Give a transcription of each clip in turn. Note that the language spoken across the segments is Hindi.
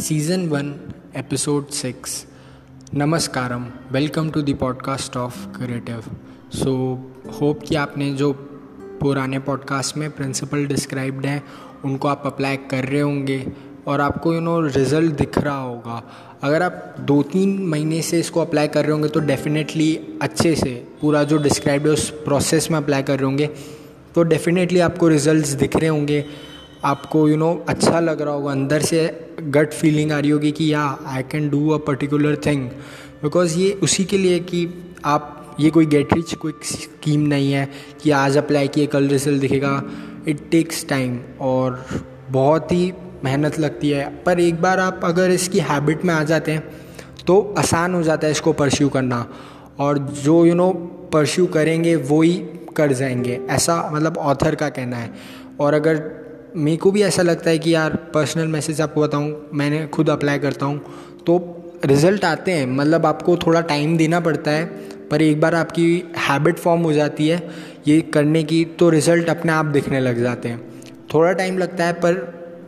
सीज़न 1 एपिसोड 6 नमस्कारम welcome to the podcast of creative. So hope कि आपने जो पुराने पॉडकास्ट में प्रिंसिपल डिस्क्राइब्ड हैं उनको आप अप्लाई कर रहे होंगे और आपको रिज़ल्ट दिख रहा होगा। अगर आप 2-3 महीने से इसको अप्लाई कर रहे होंगे तो डेफिनेटली अच्छे से पूरा जो डिस्क्राइब्ड है उस प्रोसेस में अप्लाई कर रहे होंगे तो डेफिनेटली आपको रिजल्ट्स दिख रहे होंगे। आपको अच्छा लग रहा होगा, अंदर से गट फीलिंग आ रही होगी कि या I can do a particular thing. Because ये उसी के लिए कि आप ये कोई गेट रिच क्विक स्कीम नहीं है कि आज अप्लाई किए कल रिजल्ट दिखेगा। इट टेक्स टाइम और बहुत ही मेहनत लगती है, पर एक बार आप अगर इसकी हैबिट में आ जाते हैं तो आसान हो जाता है इसको परस्यू करना, और जो परस्यू करेंगे वो ही कर जाएंगे, ऐसा मतलब ऑथर का कहना है। और अगर मेरे को भी ऐसा लगता है कि यार पर्सनल मैसेज आपको बताऊं, मैंने खुद अप्लाई करता हूं तो रिज़ल्ट आते हैं, मतलब आपको थोड़ा टाइम देना पड़ता है, पर एक बार आपकी हैबिट फॉर्म हो जाती है ये करने की तो रिज़ल्ट अपने आप दिखने लग जाते हैं। थोड़ा टाइम लगता है पर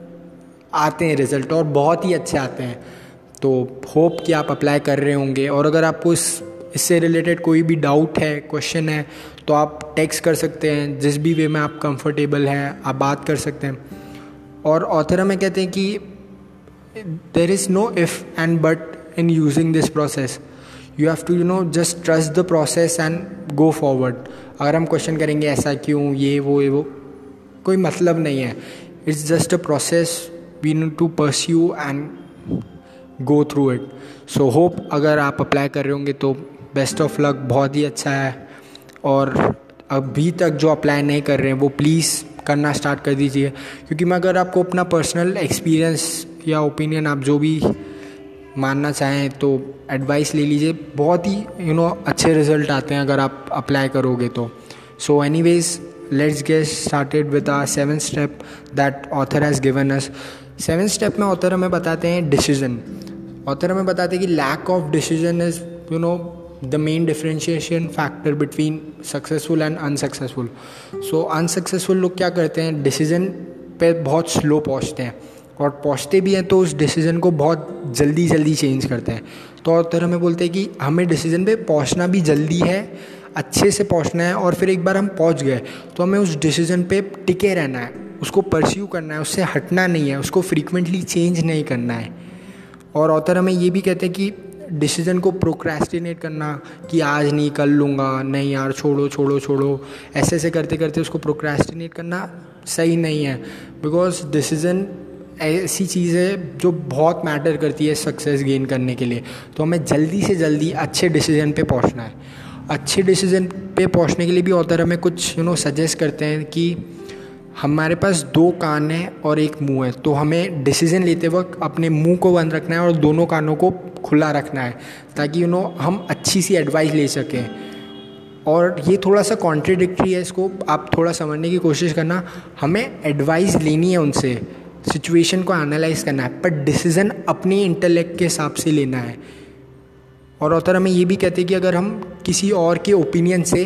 आते हैं रिज़ल्ट, और बहुत ही अच्छे आते हैं। तो होप कि आप अप्लाई कर रहे होंगे, और अगर आपको इससे रिलेटेड कोई भी डाउट है, क्वेश्चन है, तो आप टेक्स्ट कर सकते हैं। जिस भी वे में आप कंफर्टेबल हैं आप बात कर सकते हैं। और ऑथर हमें कहते हैं कि there is no if and but in using this process, you have to just trust the process and go forward. अगर हम क्वेश्चन करेंगे ऐसा क्यों, ये वो कोई मतलब नहीं है। It's just a process, we need to pursue and go through it. So hope अगर आप अप्लाई कर रहे होंगे तो बेस्ट ऑफ लक, बहुत ही अच्छा है। और अभी तक जो अप्लाई नहीं कर रहे हैं वो प्लीज़ करना स्टार्ट कर दीजिए, क्योंकि मैं अगर आपको अपना पर्सनल एक्सपीरियंस या ओपिनियन आप जो भी मानना चाहें तो एडवाइस ले लीजिए। बहुत ही अच्छे रिजल्ट आते हैं अगर आप अप्लाई करोगे तो। So anyways let's get started with our 7th step that author has given us. 7th step में ऑथर हमें बताते हैं डिसीजन। ऑथर हमें बताते हैं कि lack of decision is the main differentiation factor between successful and unsuccessful. So unsuccessful लोग क्या करते हैं, डिसीजन पे बहुत स्लो पहुँचते हैं, और पहुँचते भी हैं तो उस डिसीजन को बहुत जल्दी चेंज करते हैं। तो ऑथर हमें बोलते हैं कि हमें डिसीजन पे पहुँचना भी जल्दी है, अच्छे से पहुँचना है, और फिर एक बार हम पहुँच गए तो हमें उस डिसीजन पे टिके रहना है, उसको परस्यू करना है, उससे हटना नहीं है, उसको फ्रीक्वेंटली चेंज नहीं करना है। और ऑथर हमें ये भी कहते हैं कि डिसीजन को प्रोक्रेस्टिनेट करना, कि आज नहीं कल लूँगा, नहीं यार छोड़ो, ऐसे करते करते उसको प्रोक्रेस्टिनेट करना सही नहीं है। बिकॉज डिसीजन ऐसी चीज़ है जो बहुत मैटर करती है सक्सेस गेन करने के लिए। तो हमें जल्दी से जल्दी अच्छे डिसीजन पे पहुंचना है। अच्छे डिसीजन पे पहुंचने के लिए भी ऑथर हमें कुछ सजेस्ट करते हैं कि हमारे पास 2 कान हैं और 1 मुंह है, तो हमें डिसीजन लेते वक्त अपने मुंह को बंद रखना है और दोनों कानों को खुला रखना है, ताकि हम अच्छी सी एडवाइस ले सकें। और ये थोड़ा सा कॉन्ट्रडिक्टरी है, इसको आप थोड़ा समझने की कोशिश करना। हमें एडवाइस लेनी है उनसे, सिचुएशन को एनालाइज करना है, पर डिसीजन अपने इंटेलेक्ट के हिसाब से लेना है। और ऑथर हमें ये भी कहते हैं कि अगर हम किसी और के ओपिनियन से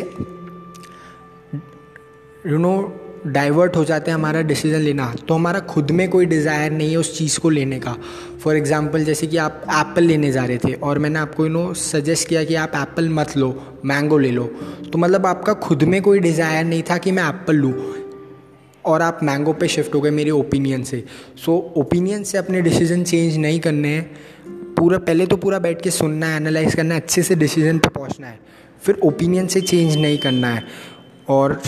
डाइवर्ट हो जाते हैं हमारा डिसीजन लेना, तो हमारा खुद में कोई डिज़ायर नहीं है उस चीज़ को लेने का। फॉर एग्जांपल जैसे कि आप एप्पल लेने जा रहे थे और मैंने आपको सजेस्ट किया कि आप एप्पल मत लो, मैंगो ले लो, तो मतलब आपका खुद में कोई डिज़ायर नहीं था कि मैं एप्पल लूँ, और आप मैंगो पे शिफ्ट हो गए मेरे ओपिनियन से। सो ओपिनियन से अपने डिसीजन चेंज नहीं करने हैं, पहले तो पूरा बैठ के सुनना है, एनालाइज करना है, अच्छे से डिसीजन पे पहुँचना है, फिर ओपिनियन से चेंज नहीं करना है। और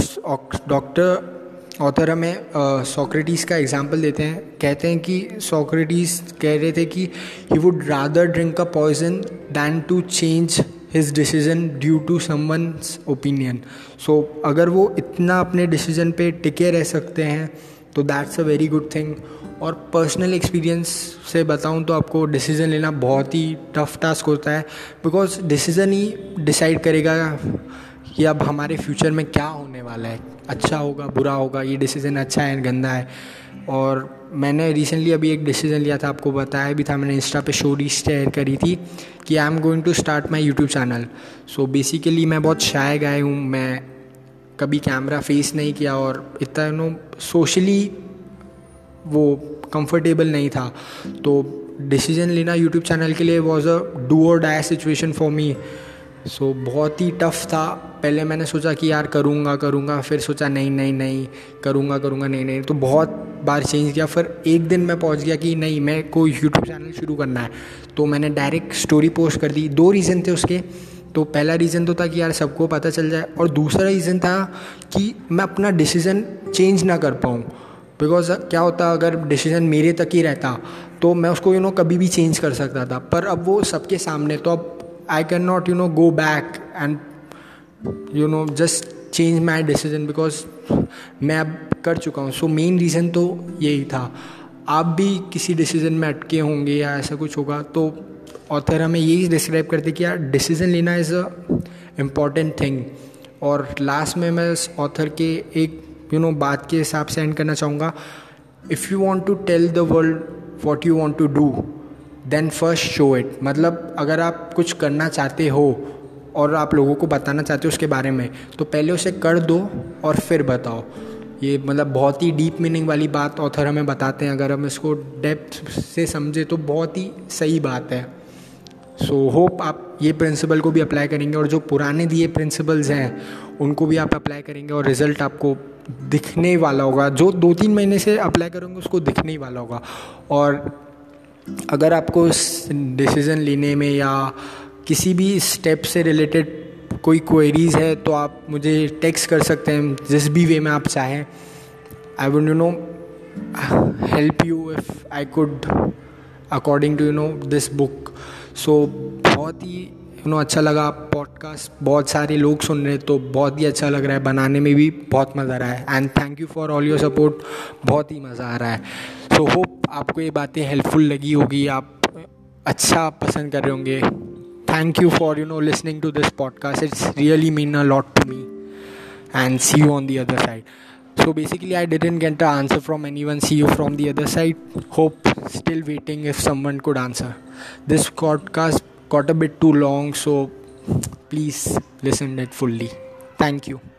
ऑथर हमें सोक्रेटिस का एग्जाम्पल देते हैं। कहते हैं कि सोक्रेटिस कह रहे थे कि he would rather drink a poison than to change his decision due to someone's opinion. So अगर वो इतना अपने डिसीजन पे टिके रह सकते हैं तो that's a very good thing. और पर्सनल एक्सपीरियंस से बताऊं तो आपको डिसीज़न लेना बहुत ही टफ टास्क होता है, बिकॉज डिसीज़न ही डिसाइड करेगा कि अब हमारे फ्यूचर में क्या होने वाला है, अच्छा होगा बुरा होगा, ये डिसीज़न अच्छा है गंदा है। और मैंने रिसेंटली अभी एक डिसीज़न लिया था, आपको बताया भी था, मैंने इंस्टा पे स्टोरी शेयर करी थी कि I am going to start my YouTube channel. So basically मैं बहुत शाय गाय हूँ, मैं कभी कैमरा फेस नहीं किया और इतना सोशली वो कंफर्टेबल नहीं था। तो डिसीजन लेना यूट्यूब चैनल के लिए was a do or die situation for me. So बहुत ही टफ था। पहले मैंने सोचा कि यार करूँगा, फिर सोचा नहीं करूँगा नहीं, तो बहुत बार चेंज किया। फिर एक दिन मैं पहुँच गया कि नहीं, मैं को यूट्यूब चैनल शुरू करना है, तो मैंने डायरेक्ट स्टोरी पोस्ट कर दी। 2 रीज़न थे उसके। तो पहला रीज़न तो था कि यार सबको पता चल जाए, और दूसरा रीज़न था कि मैं अपना डिसीज़न चेंज ना कर पाऊँ। बिकॉज क्या होता, अगर डिसीज़न मेरे तक ही रहता तो मैं उसको कभी भी चेंज कर सकता था, पर अब वो सबके सामने, तो अब I can not go back and just change my decision, because मैं अब कर चुका हूँ। सो मेन रीज़न तो यही था। आप भी किसी डिसीज़न में अटके होंगे या ऐसा कुछ होगा, तो ऑथर हमें यही डिस्क्राइब करते कि यार डिसीज़न लेना इज़ अ इम्पॉर्टेंट थिंग। और लास्ट में मैं इस ऑथर के एक बात के हिसाब से एंड करना चाहूँगा। If you want to tell the world what you want to do, then first show it. मतलब अगर आप कुछ करना चाहते हो और आप लोगों को बताना चाहते हो उसके बारे में, तो पहले उसे कर दो और फिर बताओ। ये मतलब बहुत ही डीप मीनिंग वाली बात ऑथर हमें बताते हैं। अगर हम इसको डेप्थ से समझे तो बहुत ही सही बात है। सो होप आप ये प्रिंसिपल को भी अप्लाई करेंगे, और जो पुराने दिए प्रिंसिपल्स हैं उनको भी आप अप्लाई करेंगे, और रिज़ल्ट आपको दिखने वाला होगा। जो 2-3 महीने से अप्लाई करेंगे उसको दिखने ही वाला होगा। और अगर आपको इस डिसीज़न लेने में या किसी भी स्टेप से रिलेटेड कोई क्वेरीज़ है, तो आप मुझे टेक्स्ट कर सकते हैं जिस भी वे में आप चाहें। I would help you if I could according to this book. So बहुत ही अच्छा लगा पॉडकास्ट, बहुत सारे लोग सुन रहे, तो बहुत ही अच्छा लग रहा है, बनाने में भी बहुत मज़ा आ रहा है। And thank you for all your support, बहुत ही मज़ा आ रहा है। सो होप आपको ये बातें हेल्पफुल लगी होगी, आप अच्छा पसंद कर रहे होंगे। Thank you for listening to this podcast, it's really mean a lot to me, and see you on the other side. So basically I didn't get an answer from anyone. See you from the other side. Hope still waiting if someone could answer. This podcast got a bit too long, so please listen it fully. Thank you.